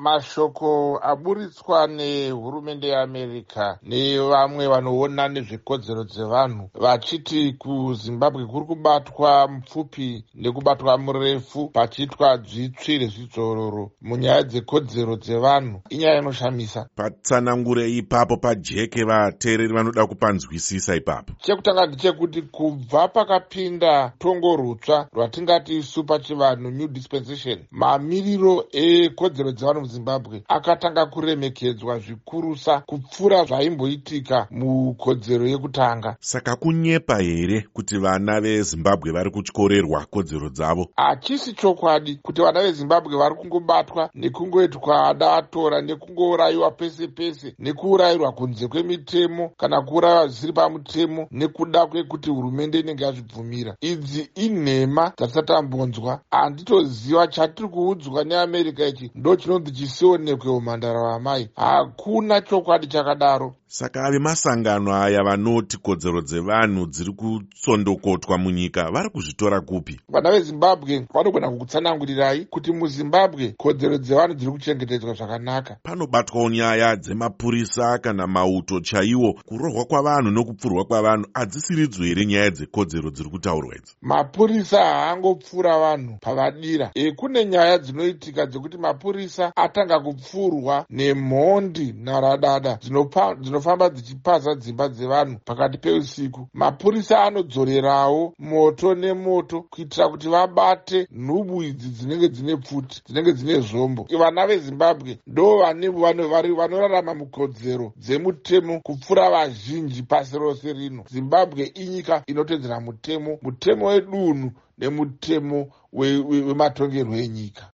Mashoko aburitswa nehurumende yeAmerika nevamwe vanoona nezvekodzero dzevanhu vachiti kuZimbabwe kuri kubatwa mupfupi nekubatwa murefu pachiitwa dzitsvi rezvidzororo munyaya dzekodzero dzevanhu inyaya inoshamisa. Patsanangure ipapo pajeke vateereri vanoda kupanzwisisa ipapo. Chekutanga ndechekuti kubva pakapinda tongo rutsva rwatingati isu pachivanhu new dispensation, mamiriro ekodzero dzevanhu muZimbabwe akatanga kuremekedzwa zvikurusa kupfuura zvaimboitika mukodzero yekutanga. Saka kunyepa here kuti vana veZimbabwe vari kutyorerwa kodzero dzavo? Hachisi chokwadi kuti vana veZimbabwe vari kungobatwa nekungoitwa datora nekungourayiwa pese pese nekuurayirwa kunze kwemitemo kana kuurayiwa zvisiri pamutemo nekuda kwekuti hurumende inenge yazvibvumira. Idzi inhema dzatisatambonzwa. Handitoziva chatiri kuudzwa neAmerika ichi ndo chinonzi chisionekwe umhandara hwamai. Hakuna chokwadi chakadaro. Saka vemasangano aya vanoti kodzero dzevanhu dziri kutsondokotwa munyika vari kuzvitora kupi? Vana veZimbabwe vanogona kukutsanangurirai kuti muZimbabwe kodzero dzevanhu dziri kuchengetedzwa zvakanaka. Panobatwawo nyaya dzemapurisa kana mauto chaiwo. Kurohwa kwavanhu nokupfurwa kwavanhu hadzisiridzo here nyaya dzekodzero dziri kutaurwa idzi? Mapurisa haangopfura vanhu pavadira. Kune nyaya dzinoitika dzekuti mapurisa atanga kupfurwa nemhondi naradada dzinofamba dzichipaza dzimba dzevanhu pakati peusiku. Mapurisa anodzorerawo moto nemoto kuitira kuti vabate nhubu idzi dzinenge dzine pfuti, dzinenge dzine zvombo. Vana veZimbabwe ndo vanorarama mukodzero dzemutemo kupfuura vazhinji pasi rose rino. Zimbabwe inyika inotedzera mutemo wedunhu nemutemo wematongerwo enyika.